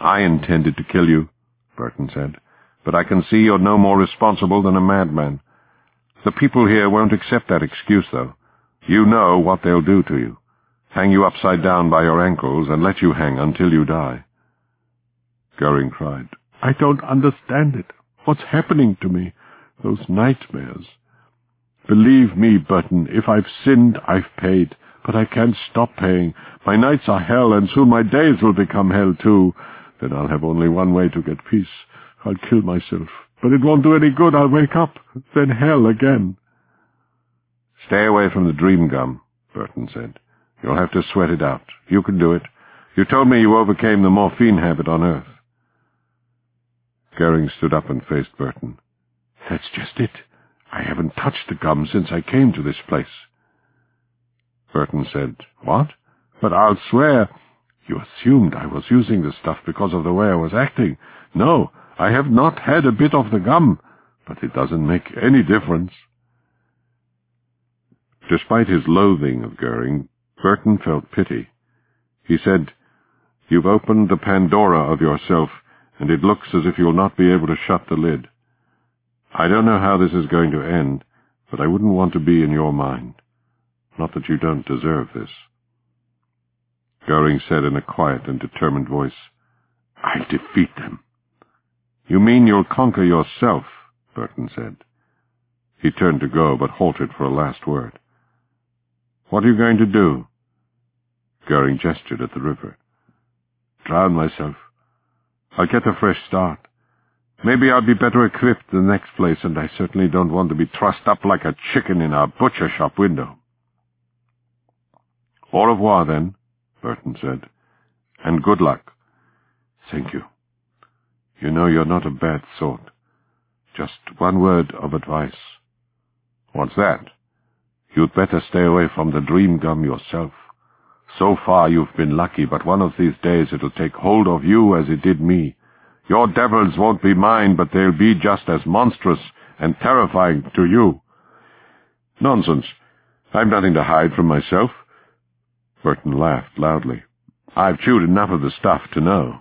I intended to kill you, Burton said, but I can see you're no more responsible than a madman. The people here won't accept that excuse, though. You know what they'll do to you. Hang you upside down by your ankles and let you hang until you die. Goering cried, I don't understand it. What's happening to me? Those nightmares. Believe me, Burton, if I've sinned, I've paid. But I can't stop paying. My nights are hell, and soon my days will become hell, too. Then I'll have only one way to get peace. I'll kill myself. But it won't do any good. I'll wake up. Then hell again. Stay away from the dream gum, Burton said. You'll have to sweat it out. You can do it. You told me you overcame the morphine habit on Earth. Goering stood up and faced Burton. That's just it. I haven't touched the gum since I came to this place. Burton said, What? But I'll swear. You assumed I was using the stuff because of the way I was acting. No, I have not had a bit of the gum, but it doesn't make any difference. Despite his loathing of Goering, Burton felt pity. He said, You've opened the Pandora of yourself, and it looks as if you'll not be able to shut the lid. I don't know how this is going to end, but I wouldn't want to be in your mind. Not that you don't deserve this. Goering said in a quiet and determined voice, I'll defeat them. You mean you'll conquer yourself, Burton said. He turned to go, but halted for a last word. What are you going to do? Goering gestured at the river. Drown myself. I'll get a fresh start. Maybe I'll be better equipped the next place, and I certainly don't want to be trussed up like a chicken in a butcher shop window. Au revoir, then, Burton said, and good luck. Thank you. You know you're not a bad sort. Just one word of advice. What's that? You'd better stay away from the dream gum yourself. So far you've been lucky, but one of these days it'll take hold of you as it did me. Your devils won't be mine, but they'll be just as monstrous and terrifying to you. Nonsense. I've nothing to hide from myself. Burton laughed loudly. I've chewed enough of the stuff to know.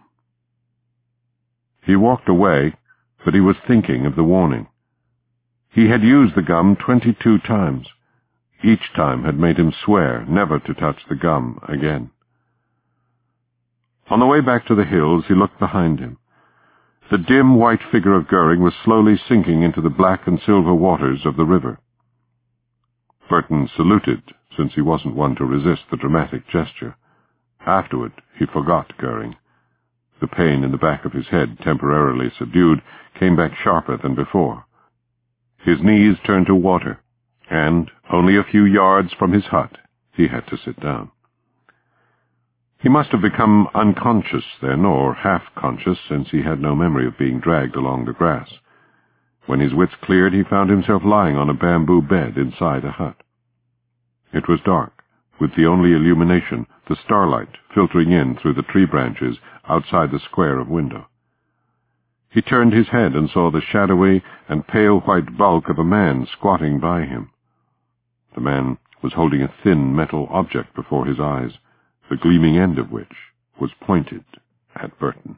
He walked away, but he was thinking of the warning. He had used the gum 22 times. Each time had made him swear never to touch the gum again. On the way back to the hills, he looked behind him. The dim white figure of Goering was slowly sinking into the black and silver waters of the river. Burton saluted, since he wasn't one to resist the dramatic gesture. Afterward, he forgot Goering. The pain in the back of his head, temporarily subdued, came back sharper than before. His knees turned to water, and, only a few yards from his hut, he had to sit down. He must have become unconscious then, or half-conscious, since he had no memory of being dragged along the grass. When his wits cleared, he found himself lying on a bamboo bed inside a hut. It was dark, with the only illumination, the starlight, filtering in through the tree branches outside the square of window. He turned his head and saw the shadowy and pale white bulk of a man squatting by him. The man was holding a thin metal object before his eyes, the gleaming end of which was pointed at Burton.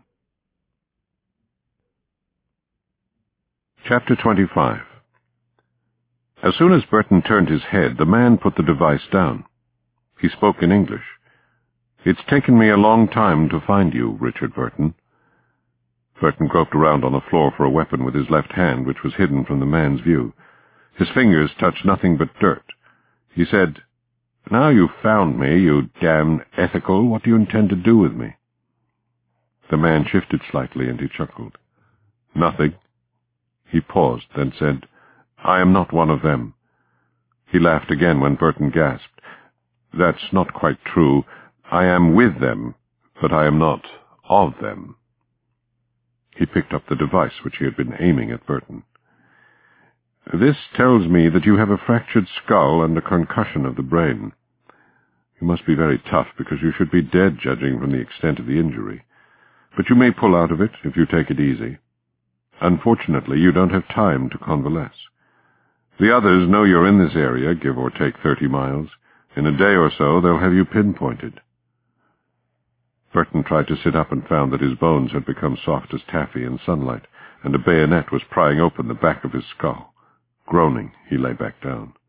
Chapter 25. As soon as Burton turned his head, the man put the device down. He spoke in English. It's taken me a long time to find you, Richard Burton. Burton groped around on the floor for a weapon with his left hand, which was hidden from the man's view. His fingers touched nothing but dirt. He said, Now you've found me, you damned ethical, what do you intend to do with me? The man shifted slightly, and he chuckled. Nothing. He paused, then said, I am not one of them. He laughed again when Burton gasped. That's not quite true. I am with them, but I am not of them. He picked up the device which he had been aiming at Burton. This tells me that you have a fractured skull and a concussion of the brain. You must be very tough, because you should be dead, judging from the extent of the injury. But you may pull out of it if you take it easy. Unfortunately, you don't have time to convalesce. The others know you're in this area, give or take 30 miles. In a day or so, they'll have you pinpointed. Burton tried to sit up and found that his bones had become soft as taffy in sunlight, and a bayonet was prying open the back of his skull. Groaning, he lay back down.